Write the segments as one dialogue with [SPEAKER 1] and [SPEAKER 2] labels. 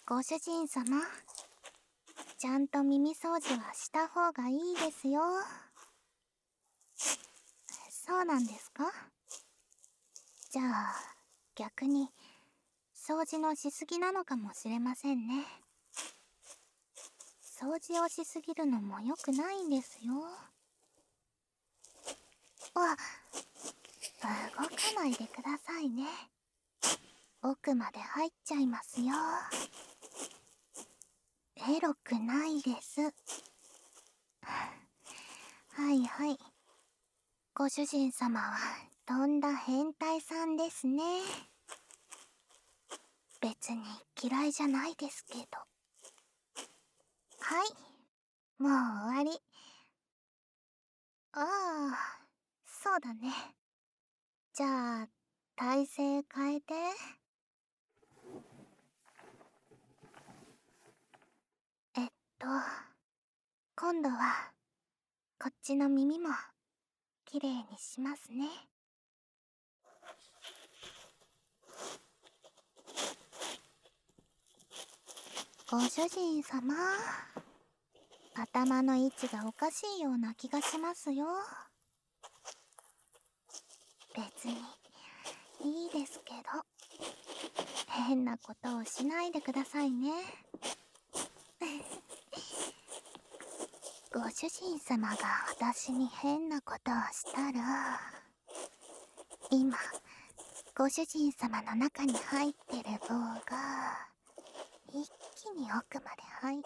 [SPEAKER 1] ご主人様、ちゃんと耳掃除はした方がいいですよ。そうなんですか？じゃあ、逆に、掃除のしすぎなのかもしれませんね。掃除をしすぎるのも良くないんですよ。動かないでくださいね。奥まで入っちゃいますよ。エロくないです。はいはい。ご主人様はとんだ変態さんですね。別に嫌いじゃないですけど。はい、もう終わり。ああ、そうだね。じゃあ、体勢変えて。えっと、今度は、こっちの耳も、きれいにしますね。ご主人様、頭の位置がおかしいような気がしますよ。別に、いいですけど、変なことをしないでくださいね。ご主人様が私に変なことをしたら、今、ご主人様の中に入ってる棒が、一気に奥まで入って、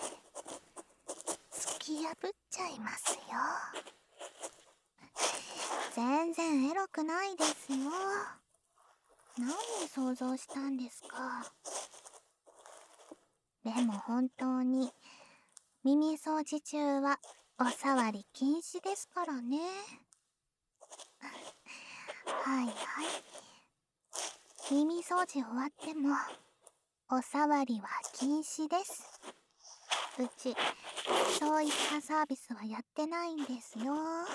[SPEAKER 1] 突き破っちゃいますよ。全然エロくないですよ。何想像したんですか？でも本当に、耳掃除中はお触り禁止ですからね。はいはい。耳掃除終わっても、お触りは禁止です。うち、そういったサービスはやってないんですよ。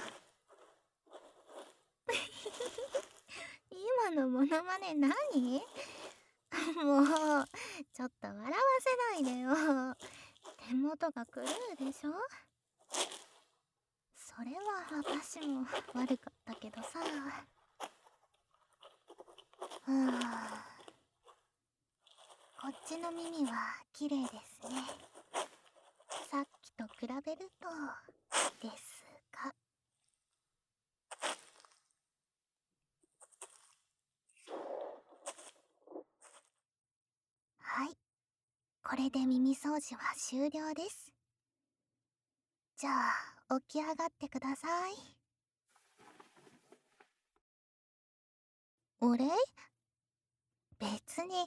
[SPEAKER 1] 今のモノマネ何？もう、ちょっと笑わせないでよ。手元が狂うでしょ？それは私も悪かったけどさ。こっちの耳は綺麗ですね。さっきと比べると、ですが。はい。これで耳掃除は終了です。じゃあ、起き上がってください。お礼？別に。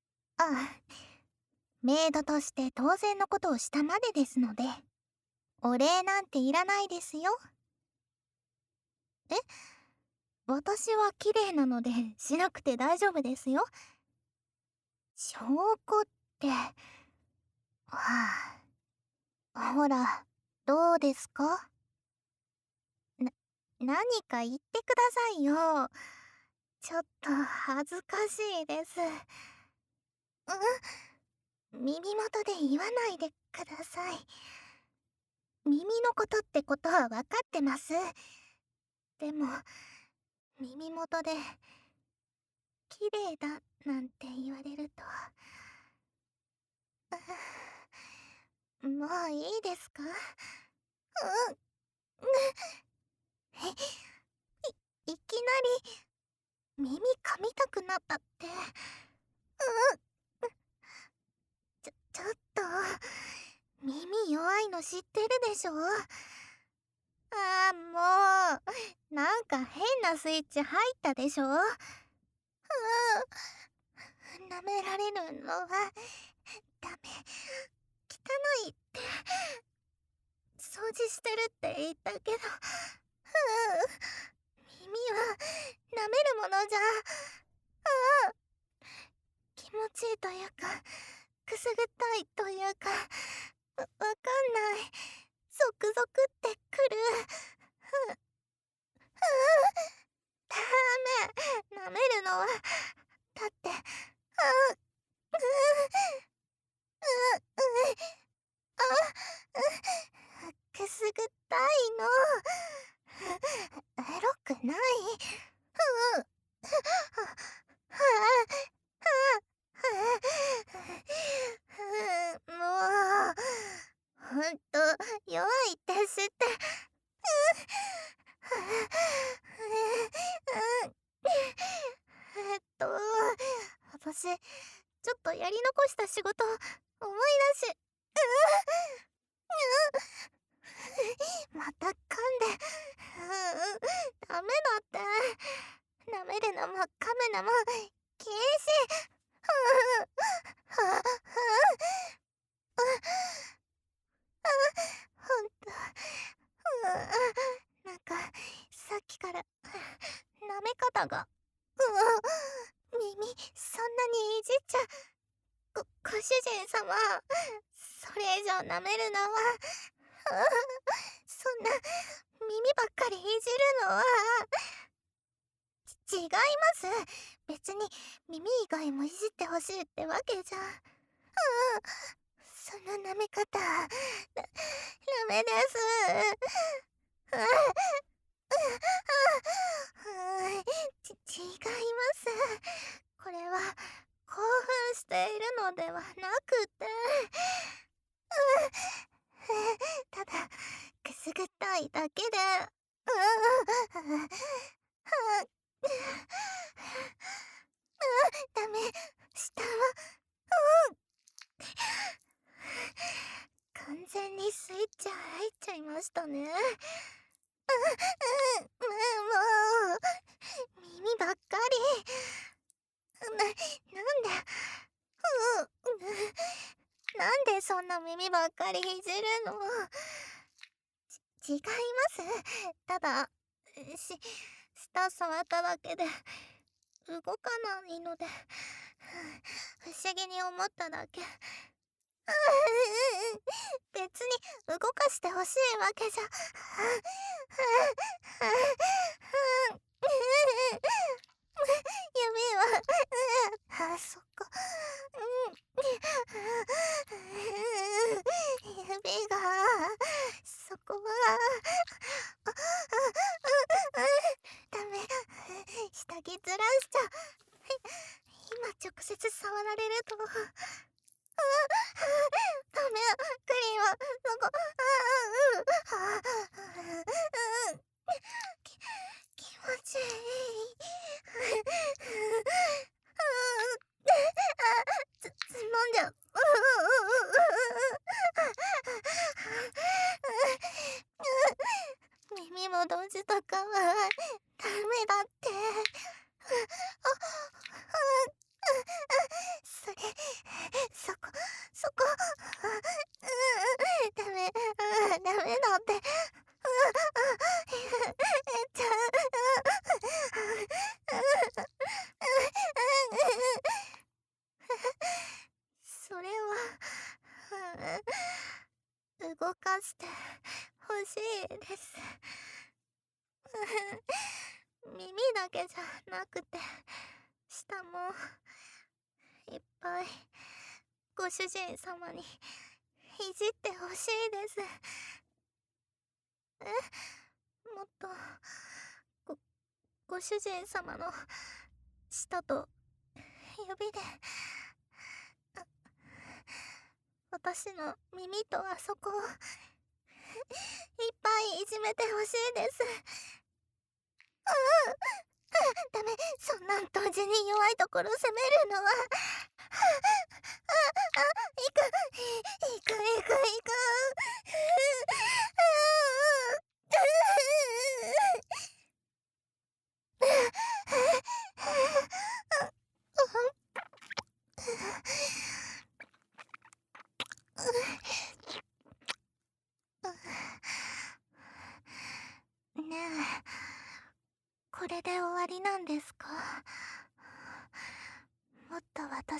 [SPEAKER 1] メイドとして当然のことをしたまでですので、お礼なんていらないですよ。え？私は綺麗なのでしなくて大丈夫ですよ。証拠って、ほら、どうですか？何か言ってくださいよ。ちょっと恥ずかしいです。耳元で言わないでください。耳のことってことは分かってます。でも、耳元で、綺麗だなんて言われると、もういいですか？いきなり、耳噛みたくなったって。ちょっと、耳弱いの知ってるでしょ？もう、なんか変なスイッチ入ったでしょ？舐められるのは、ダメ。汚いって、掃除してるって言ったけど、耳は、舐めるものじゃ、気持ちいいというか、くすぐったいというか、わかんない。ゾクゾクってくる。ダメ。舐めるのは、だって、 私ちょっとやり残した仕事思い出し、また噛んで、ダメだって。舐めるのも噛むのも禁止。ほんと、なんかさっきから舐め方が、耳そんなにいじっちゃ、ご主人様、それ以上舐めるのは、そんな耳ばっかりいじるのは、違います。別に耳以外もいじってほしいってわけじゃ。その舐め方、ダメです。違います。これは興奮しているのではなくて、ただくすぐったいだけで、ダメ、下は、完全にスイッチ入っちゃいましたね。もう、耳ばっかり。なんで、なんでそんな耳ばっかりいじるの？違います。ただ、舌触っただけで動かないので、不思議に思っただけ。別に動かしてほしいわけじゃ。指は、そこ。指が、そこは、ダメ。下着ずらしちゃ。今直接触られると、ダメ、クリーンは、そこ、気持ちいい。つまんじゃう。耳も閉じたかは、ダメだって。そこ、ダメ、ダメだって。ちゃそれは、動かしてほしいです。耳だけじゃなくて、舌もいっぱいご主人様にいじってほしいです。もっとごご主人様の舌と指で私の耳とあそこをいっぱいいじめてほしいです。ダメ、そんな同時に弱いところ責めるのは。行く。ねえ、これで終わりなんですか？もっと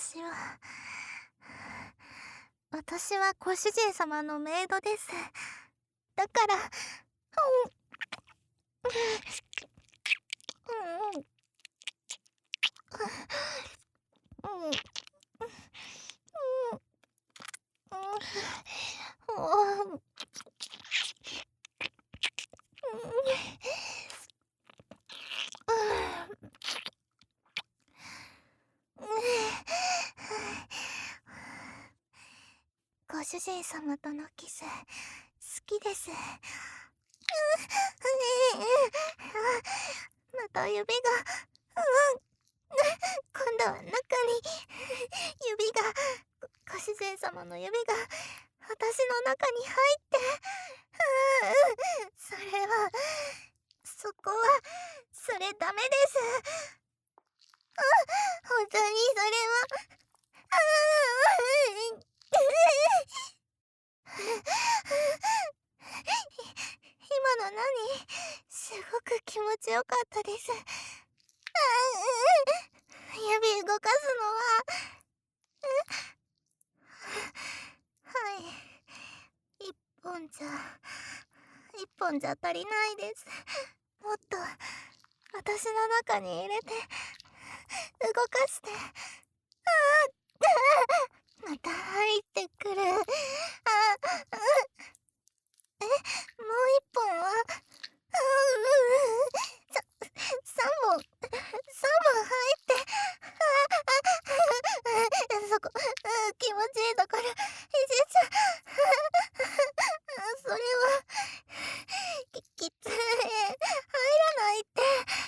[SPEAKER 1] 私はご主人様のメイドです。だから、ご主人様とのキス好きです。また指が、今度は中に指が、ご主人様の指が私の中に入って、それは、そこは、それダメです。本当にそれは、今の何？すごく気持ちよかったです。指動かすのは、はい。一本じゃ足りないです。もっと、私の中に入れて、動かして、また入ってくる。もう一本は、三本入って、そこ、気持ちいいところ、いじっちゃ、それは、きつい、入らないって、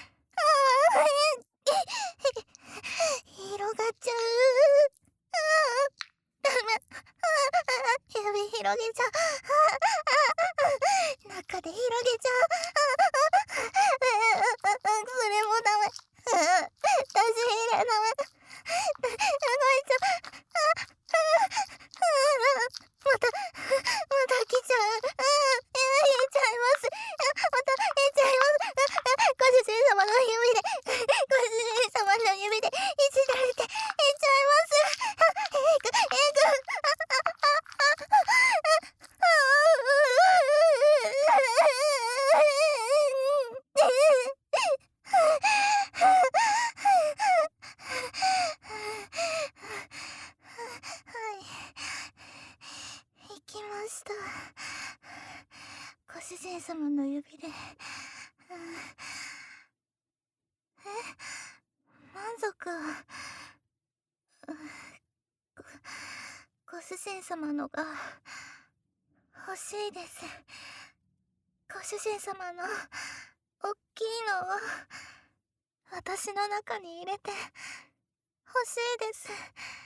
[SPEAKER 1] 広がっちゃう。ダメ、指広げちゃう。中で広げちゃう。それもダメ。出し入れダメ。動いちゃう。また来ちゃう。入れちゃいます。また入れちゃいます。ご主人様の指で、いじられて、入れちゃいます。行きました。ご主人様の指で。満足は、ご主人様のが欲しいです。ご主人様のおっきいのを私の中に入れて欲しいです。